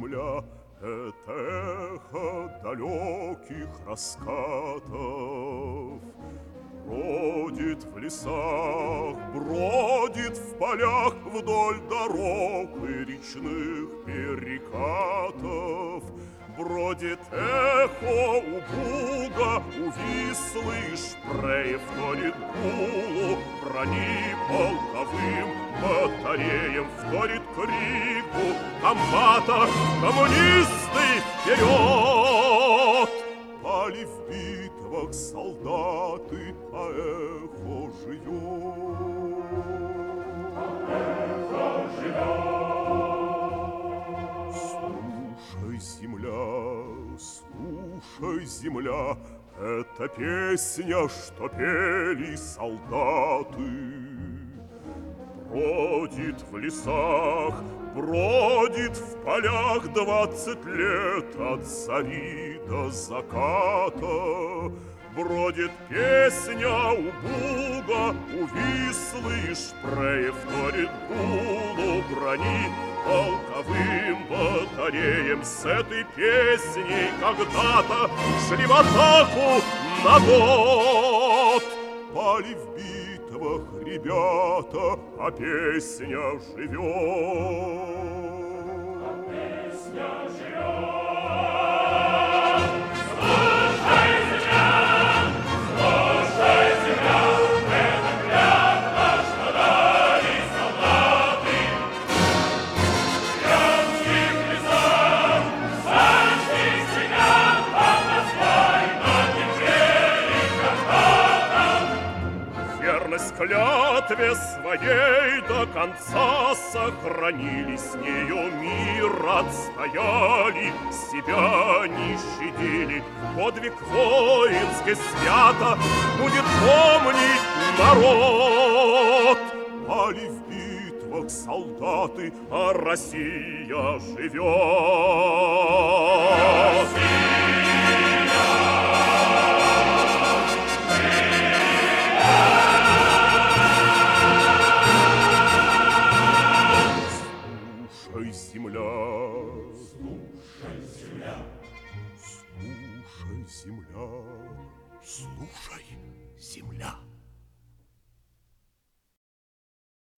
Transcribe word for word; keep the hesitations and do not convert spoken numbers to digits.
земля — это эхо далеких раскатов. Бродит в лесах, бродит в полях вдоль дорог и речных перекатов. Бродит эхо у буга, у Вислы и Шпреев, вторит гулу брони полковым батареям, вторит крику комбата: коммунисты, вперед! Пали в битвах солдаты, а эхо живет. Эхо живет. Слушай, земля, слушай, земля, это песня, что пели солдаты. Бродит в лесах, бродит в полях двадцать лет от зари до заката. Бродит песня у буга, у Вислы и Шпреев, вторит гулу брони полковым батареям. С этой песней когда-то шли в атаку на год. Пали в битвах ребята, а песня живет. А песня живет. Слушай, земля, слушай, земля, это клятва, что дали солдаты. В ямских лесах, в санских снегах, под Москвой, над Неплели, Карпатом. Верность клятве своей до конца сохранили, с нею мир отстояли, себя не щадили. Подвиг воинский свято будет помнить народ. Пали в битвах солдаты, а Россия живет. Слушай, земля, слушай, земля, слушай, земля, слушай, земля.